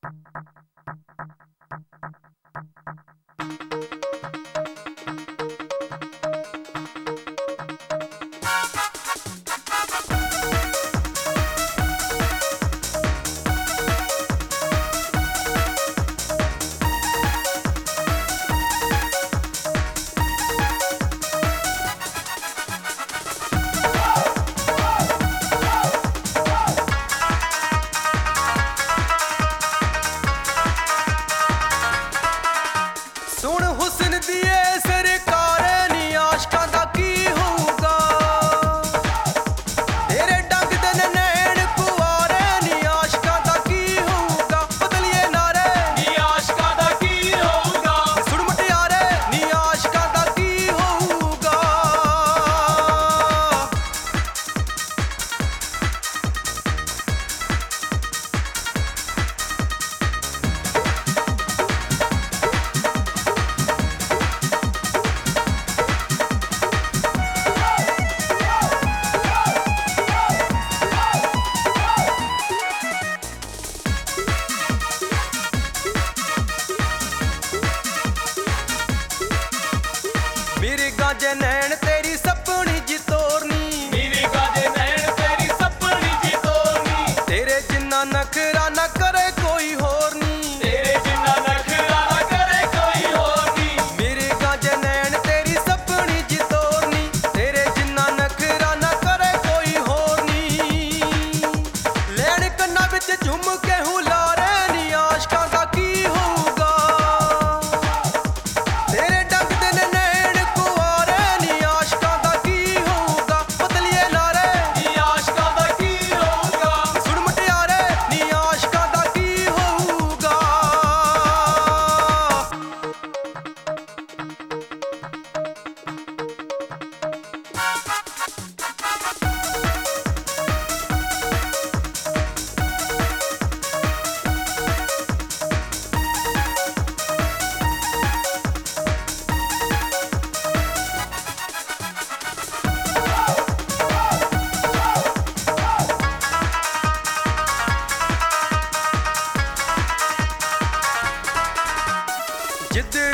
ਸੁਣ ਹੁਸਨ ਦੀਏ ਸਰਕਾਰੇ ਨੀ ਆਸ਼ਕਾਂ ਦਾ ਕੀ ਹੋਊਗਾ। ਤੇਰੇ ਡੰਗ ਦੇ ਨੈਣ ਕੁਆਰੇ ਨੀ ਆਸ਼ਕਾਂ ਦਾ ਕੀ ਹੋਊਗਾ। ਬਦਲੀਏ ਨਾਰੇ ਨੀ ਆਸ਼ਕਾਂ ਦਾ ਕੀ ਹੋਊਗਾ। ਸੁਣ ਮੁਟਿਆਰੇ ਨੀ ਆਸ਼ਕਾਂ ਦਾ ਕੀ ਹੋਊਗਾ। ਮੇਰੇ ਗਾਜੇ ਨੈਣ ਤੇਰੀ ਸੱਪਣੀ ਜੀ ਤੋਰਨੀ। ਮੇਰੇ ਗਾਜੇ ਨੈਣ ਤੇਰੀ ਸੱਪਣੀ ਜੀ ਤੋਰਨੀ। ਤੇਰੇ ਜਿੰਨਾ ਨਖਰਾ ਨਾ ਕਰੇ ਕੋਈ ਹੋਰ ਨੀ। ਤੇਰੇ ਜਿੰਨਾ ਨਖਰਾ ਨਾ ਕਰੇ ਕੋਈ ਹੋਰ ਨੀ। ਮੇਰੇ ਗਾਜੇ ਨੈਣ ਤੇਰੀ ਸੱਪਣੀ ਜੀ ਤੋਰਨੀ। ਤੇਰੇ ਜਿੰਨਾ ਨਖਰਾ ਨਾ ਕਰੇ ਕੋਈ ਹੋਰ ਨੀ। ਲੈਣ ਕੰਨਾਂ ਵਿੱਚ ਝੁੰਮ ਕੇ ਹੁਲਾਰੇ ਨੀ ਆਸ਼ਕਾਂ ਦਾ ਕੀ ਹੋਊਗਾ। ਤੇਰੇ ਡੰਗ ਦੇ ਨੈਣ ਕੁਆਰੇ ਨੀ ਆਸ਼ਕਾਂ ਦਾ ਕੀ ਹੋਊਗਾ। ਬਦਲੀਏ ਨਾਰੇ ਨੀ ਆਸ਼ਕਾਂ ਦਾ ਕੀ ਹੋਊਗਾ। ਸੁਣ ਮੁਟਿਆਰੇ ਨੀ ਆਸ਼ਕਾਂ ਦਾ ਕੀ ਹੋਊਗਾ। ਜਿੱਦ